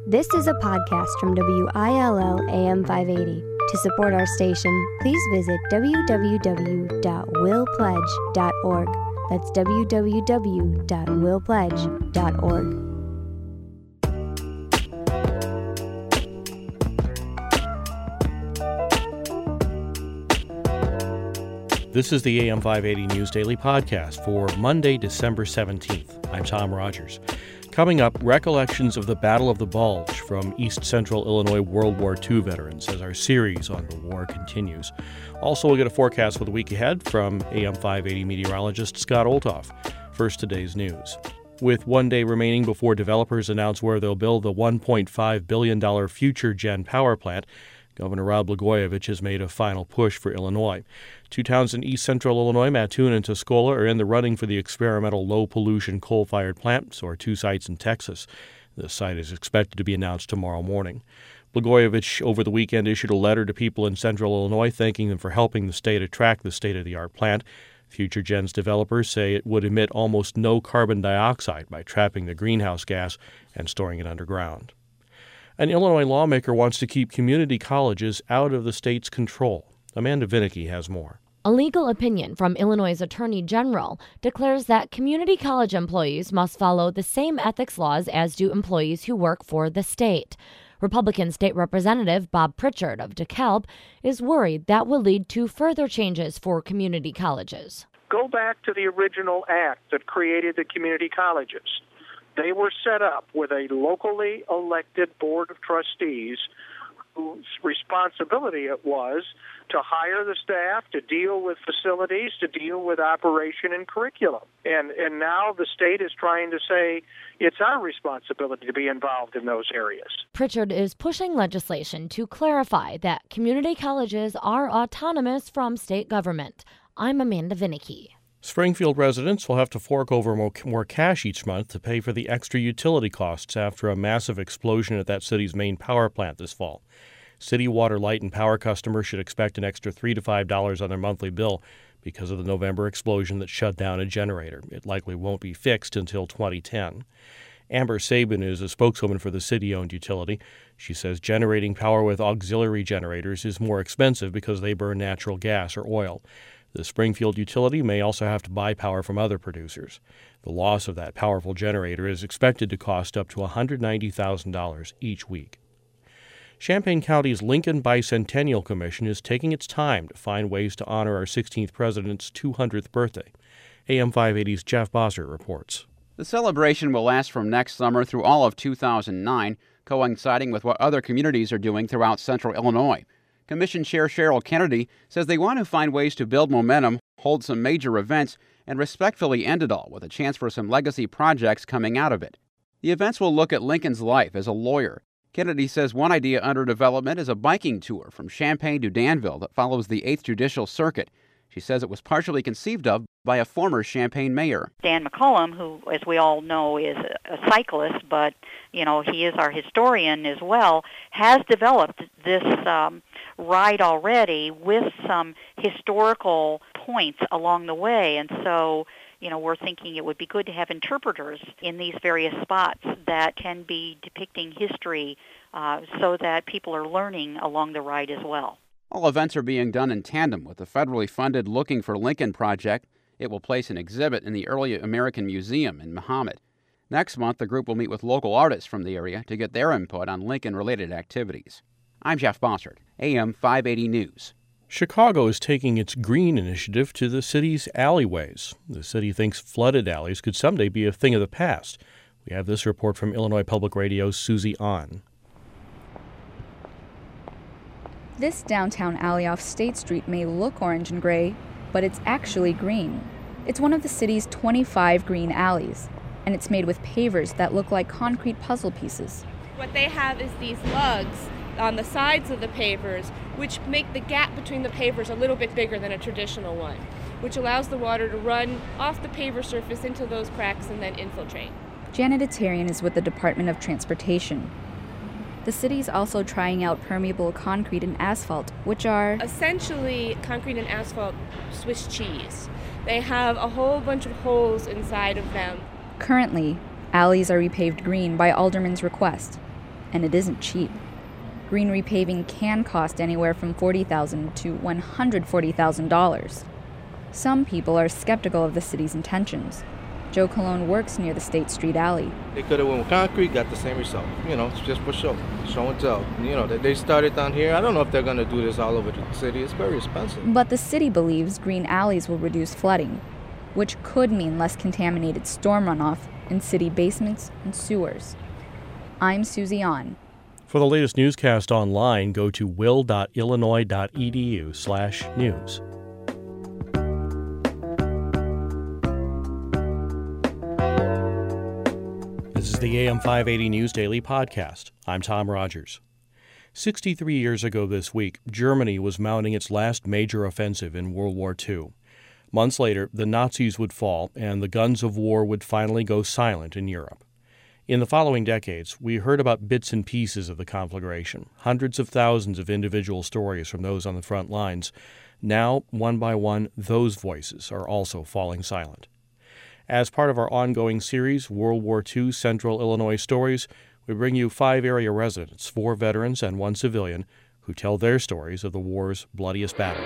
This is a podcast from WILL AM 580. To support our station, please visit www.willpledge.org. That's www.willpledge.org. This is the AM 580 News Daily Podcast for Monday, December 17th. I'm Tom Rogers. Coming up, recollections of the Battle of the Bulge from East Central Illinois World War II veterans as our series on the war continues. Also, we'll get a forecast for the week ahead from AM 580 meteorologist Scott Olthoff. First, today's news. With 1 day remaining before developers announce where they'll build the $1.5 billion FutureGen power plant, Governor Rod Blagojevich has made a final push for Illinois. Two towns in east central Illinois, Mattoon and Tuscola, are in the running for the experimental low-pollution coal-fired plant, so are two sites in Texas. The site is expected to be announced tomorrow morning. Blagojevich over the weekend issued a letter to people in central Illinois thanking them for helping the state attract the state-of-the-art plant. FutureGen's developers say it would emit almost no carbon dioxide by trapping the greenhouse gas and storing it underground. An Illinois lawmaker wants to keep community colleges out of the state's control. Amanda Vinicky has more. A legal opinion from Illinois' Attorney General declares that community college employees must follow the same ethics laws as do employees who work for the state. Republican State Representative Bob Pritchard of DeKalb is worried that will lead to further changes for community colleges. Go back to the original act that created the community colleges. They were set up with a locally elected board of trustees whose responsibility it was to hire the staff, to deal with facilities, to deal with operation and curriculum. And now the state is trying to say it's our responsibility to be involved in those areas. Pritchard is pushing legislation to clarify that community colleges are autonomous from state government. I'm Amanda Vinicky. Springfield residents will have to fork over more cash each month to pay for the extra utility costs after a massive explosion at that city's main power plant this fall. City water, light, and power customers should expect an extra $3 to $5 on their monthly bill because of the November explosion that shut down a generator. It likely won't be fixed until 2010. Amber Sabin is a spokeswoman for the city-owned utility. She says generating power with auxiliary generators is more expensive because they burn natural gas or oil. The Springfield utility may also have to buy power from other producers. The loss of that powerful generator is expected to cost up to $190,000 each week. Champaign County's Lincoln Bicentennial Commission is taking its time to find ways to honor our 16th president's 200th birthday. AM 580's Jeff Bossert reports. The celebration will last from next summer through all of 2009, coinciding with what other communities are doing throughout central Illinois. Commission Chair Cheryl Kennedy says they want to find ways to build momentum, hold some major events, and respectfully end it all with a chance for some legacy projects coming out of it. The events will look at Lincoln's life as a lawyer. Kennedy says one idea under development is a biking tour from Champaign to Danville that follows the 8th Judicial Circuit. She says it was partially conceived of by a former Champaign mayor. Dan McCollum, who, as we all know, is a cyclist, but, he is our historian as well, has developed this ride already with some historical points along the way. And so, we're thinking it would be good to have interpreters in these various spots that can be depicting history so that people are learning along the ride as well. All events are being done in tandem with the federally funded Looking for Lincoln project. It will place an exhibit in the Early American Museum in Mahomet. Next month, the group will meet with local artists from the area to get their input on Lincoln-related activities. I'm Jeff Bossert, AM 580 News. Chicago is taking its green initiative to the city's alleyways. The city thinks flooded alleys could someday be a thing of the past. We have this report from Illinois Public Radio's Susie Ahn. This downtown alley off State Street may look orange and gray, but it's actually green. It's one of the city's 25 green alleys, and it's made with pavers that look like concrete puzzle pieces. What they have is these lugs on the sides of the pavers, which make the gap between the pavers a little bit bigger than a traditional one, which allows the water to run off the paver surface into those cracks and then infiltrate. Janet Atarian is with the Department of Transportation. The city's also trying out permeable concrete and asphalt, which are essentially concrete and asphalt Swiss cheese. They have a whole bunch of holes inside of them. Currently, alleys are repaved green by Alderman's request. and it isn't cheap. Green repaving can cost anywhere from $40,000 to $140,000. Some people are skeptical of the city's intentions. Joe Colon works near the State Street alley. They could have went with concrete, got the same result. It's just for show and tell. They started down here. I don't know if they're going to do this all over the city. It's very expensive. But the city believes green alleys will reduce flooding, which could mean less contaminated storm runoff in city basements and sewers. I'm Susie Ahn. For the latest newscast online, go to will.illinois.edu/news. This is the AM 580 News Daily Podcast. I'm Tom Rogers. 63 years ago this week, Germany was mounting its last major offensive in World War II. Months later, the Nazis would fall, and the guns of war would finally go silent in Europe. In the following decades, we heard about bits and pieces of the conflagration, hundreds of thousands of individual stories from those on the front lines. Now, one by one, those voices are also falling silent. As part of our ongoing series, World War II Central Illinois Stories, we bring you 5 area residents, 4 veterans and 1 civilian, who tell their stories of the war's bloodiest battle.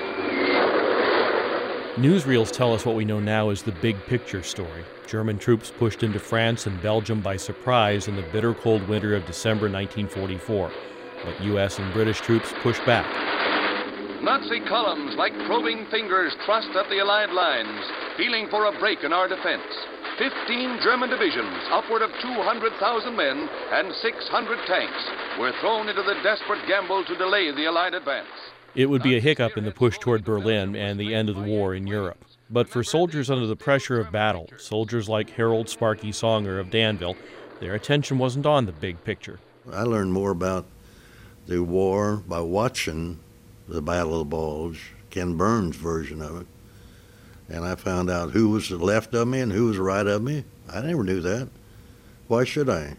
Newsreels tell us what we know now as the big picture story. German troops pushed into France and Belgium by surprise in the bitter cold winter of December 1944. But U.S. and British troops pushed back. Nazi columns like probing fingers thrust at the Allied lines, feeling for a break in our defense. 15 German divisions, upward of 200,000 men and 600 tanks, were thrown into the desperate gamble to delay the Allied advance. It would be a hiccup in the push toward Berlin and the end of the war in Europe. But for soldiers under the pressure of battle, soldiers like Harold Sparky Songer of Danville, their attention wasn't on the big picture. I learned more about the war by watching the Battle of the Bulge, Ken Burns' version of it. And I found out who was to the left of me and who was right of me. I never knew that. Why should I?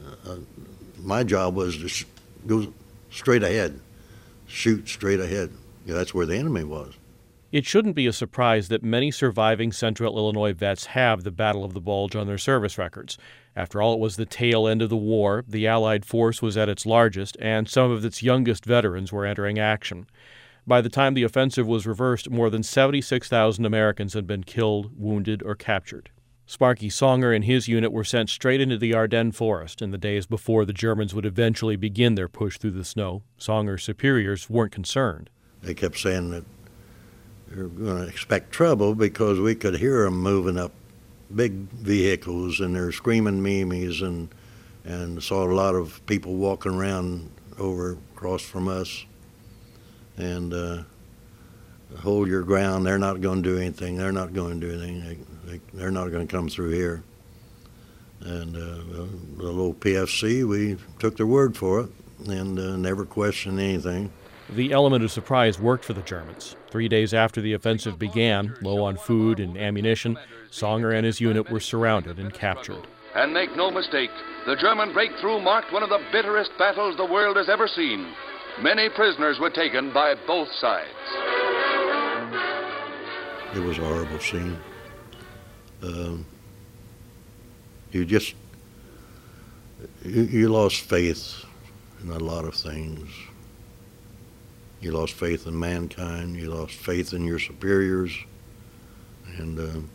My job was to go straight ahead, shoot straight ahead. That's where the enemy was. It shouldn't be a surprise that many surviving Central Illinois vets have the Battle of the Bulge on their service records. After all, it was the tail end of the war, the Allied force was at its largest, and some of its youngest veterans were entering action. By the time the offensive was reversed, more than 76,000 Americans had been killed, wounded, or captured. Sparky Songer and his unit were sent straight into the Ardennes forest in the days before the Germans would eventually begin their push through the snow. Songer's superiors weren't concerned. They kept saying that they were going to expect trouble because we could hear them moving up big vehicles, and they're screaming memes, and saw a lot of people walking around over across from us. And hold your ground. They're not going to do anything. They're not going to do anything. They're not going to come through here. And the little PFC, we took their word for it and never questioned anything. The element of surprise worked for the Germans. 3 days after the offensive began, low on food and ammunition, Songer and his unit were surrounded and captured. And make no mistake, the German breakthrough marked one of the bitterest battles the world has ever seen. Many prisoners were taken by both sides. It was a horrible scene. You lost faith in a lot of things. You lost faith in mankind. You lost faith in your superiors. And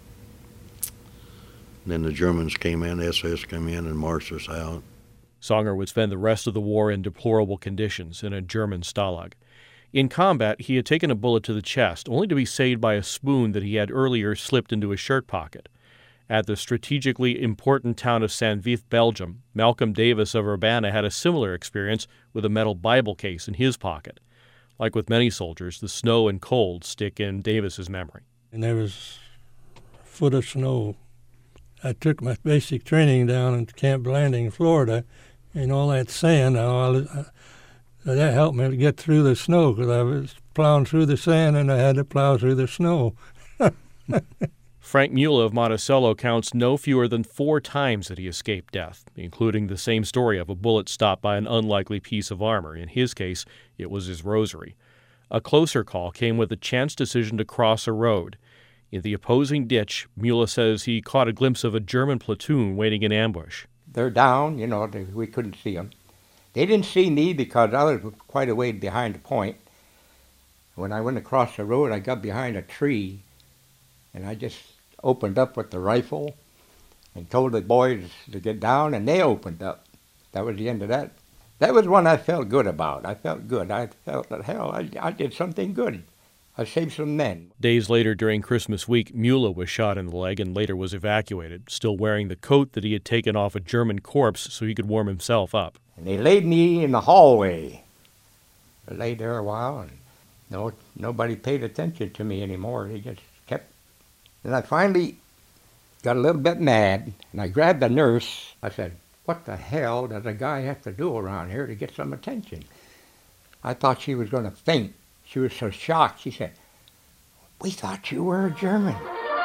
then the Germans came in, SS came in and marched us out. Songer would spend the rest of the war in deplorable conditions in a German stalag. In combat, he had taken a bullet to the chest, only to be saved by a spoon that he had earlier slipped into his shirt pocket. At the strategically important town of Saint-Vith, Belgium, Malcolm Davis of Urbana had a similar experience with a metal Bible case in his pocket. Like with many soldiers, the snow and cold stick in Davis's memory. And there was a foot of snow. I took my basic training down at Camp Blanding, Florida, and all that sand, that helped me to get through the snow because I was plowing through the sand and I had to plow through the snow. Frank Mueller of Monticello counts no fewer than 4 times that he escaped death, including the same story of a bullet stopped by an unlikely piece of armor. In his case, it was his rosary. A closer call came with a chance decision to cross a road. In the opposing ditch, Mueller says he caught a glimpse of a German platoon waiting in ambush. They're down, we couldn't see them. They didn't see me because I was quite a way behind the point. When I went across the road, I got behind a tree, and I just opened up with the rifle and told the boys to get down, and they opened up. That was the end of that. That was one I felt good about. I felt good. I felt that, hell, I did something good. I saved some men. Days later, during Christmas week, Müller was shot in the leg and later was evacuated, still wearing the coat that he had taken off a German corpse so he could warm himself up. And they laid me in the hallway. I lay there a while, and nobody paid attention to me anymore. They just kept... And I finally got a little bit mad, and I grabbed the nurse. I said, what the hell does a guy have to do around here to get some attention? I thought she was going to faint. She was so shocked. She said, we thought you were a German.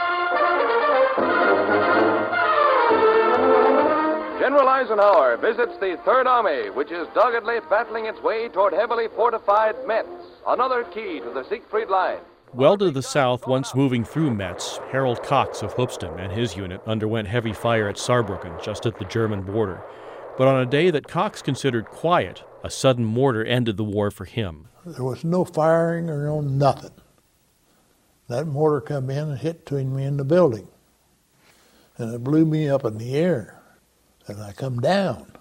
General Eisenhower visits the Third Army, which is doggedly battling its way toward heavily fortified Metz, another key to the Siegfried Line. Well to the south, once moving through Metz, Harold Cox of Hoopston and his unit underwent heavy fire at Saarbrücken, just at the German border. But on a day that Cox considered quiet, a sudden mortar ended the war for him. There was no firing or no nothing. That mortar come in and hit between me and the building. And it blew me up in the air. And I come down.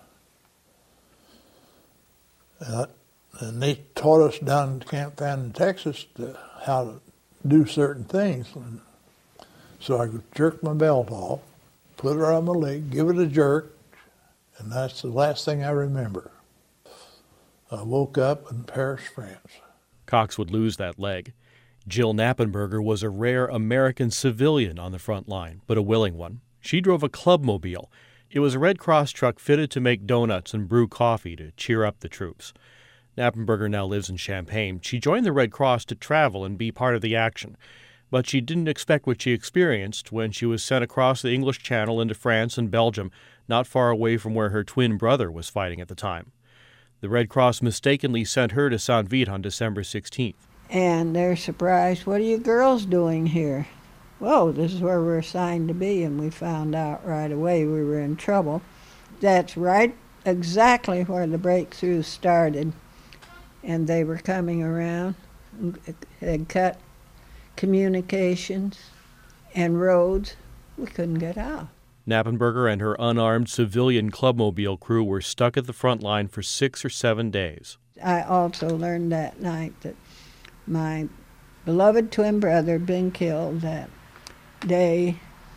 And they taught us down at Camp Fannin, Texas, how to do certain things. And so I jerked my belt off, put it on my leg, give it a jerk, and that's the last thing I remember. I woke up in Paris, France. Cox would lose that leg. Jill Knappenberger was a rare American civilian on the front line, but a willing one. She drove a clubmobile. It was a Red Cross truck fitted to make donuts and brew coffee to cheer up the troops. Knappenberger now lives in Champaign. She joined the Red Cross to travel and be part of the action, but she didn't expect what she experienced when she was sent across the English Channel into France and Belgium, not far away from where her twin brother was fighting at the time. The Red Cross mistakenly sent her to Saint-Vite on December 16th. And they're surprised, what are you girls doing here? Whoa, this is where we're assigned to be, and we found out right away we were in trouble. That's right exactly where the breakthrough started. And they were coming around, had cut communications and roads. We couldn't get out. Knappenberger and her unarmed civilian clubmobile crew were stuck at the front line for 6 or 7 days. I also learned that night that my beloved twin brother had been killed that day.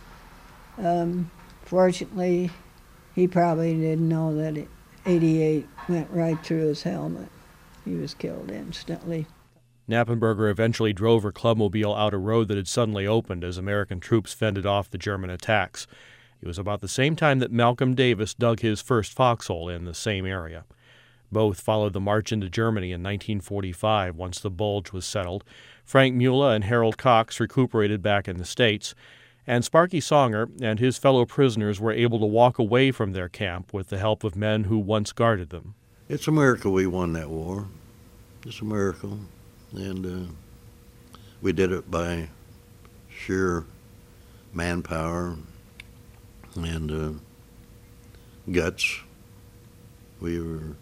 Fortunately, he probably didn't know that 88 went right through his helmet. He was killed instantly. Knappenberger eventually drove her clubmobile out a road that had suddenly opened as American troops fended off the German attacks. It was about the same time that Malcolm Davis dug his first foxhole in the same area. Both followed the march into Germany in 1945 once the Bulge was settled. Frank Müller and Harold Cox recuperated back in the States, and Sparky Songer and his fellow prisoners were able to walk away from their camp with the help of men who once guarded them. It's a miracle we won that war. It's a miracle. And we did it by sheer manpower and guts. We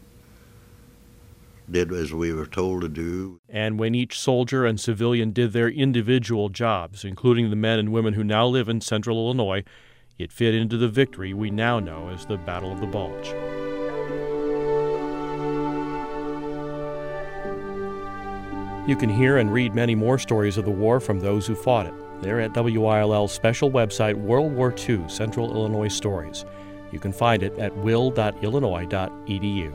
did as we were told to do. And when each soldier and civilian did their individual jobs, including the men and women who now live in central Illinois, it fit into the victory we now know as the Battle of the Bulge. You can hear and read many more stories of the war from those who fought it. They're at WILL's special website, World War II Central Illinois Stories. You can find it at will.illinois.edu.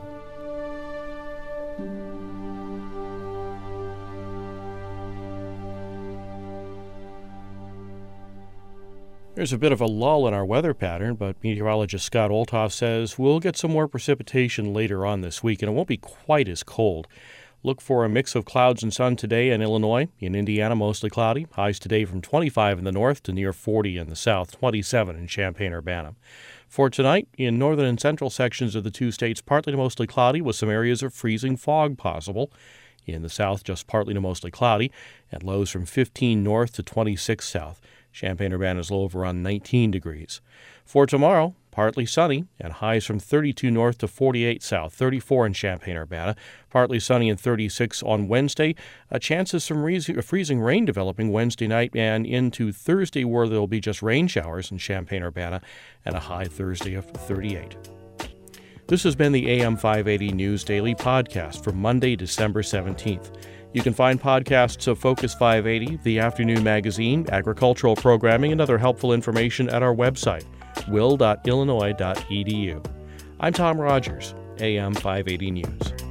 There's a bit of a lull in our weather pattern, but meteorologist Scott Olthoff says we'll get some more precipitation later on this week, and it won't be quite as cold. Look for a mix of clouds and sun today in Illinois. In Indiana, mostly cloudy. Highs today from 25 in the north to near 40 in the south, 27 in Champaign-Urbana. For tonight, in northern and central sections of the two states, partly to mostly cloudy with some areas of freezing fog possible. In the south, just partly to mostly cloudy, and lows from 15 north to 26 south. Champaign-Urbana's low of around 19 degrees. For tomorrow, Partly sunny and highs from 32 north to 48 south, 34 in Champaign-Urbana. Partly sunny and 36 on Wednesday. A chance of some freezing rain developing Wednesday night and into Thursday, where there will be just rain showers in Champaign-Urbana, and a high Thursday of 38. This has been the AM 580 News Daily podcast for Monday, December 17th. You can find podcasts of Focus 580, the afternoon magazine, agricultural programming, and other helpful information at our website, will.illinois.edu. I'm Tom Rogers, AM 580 News.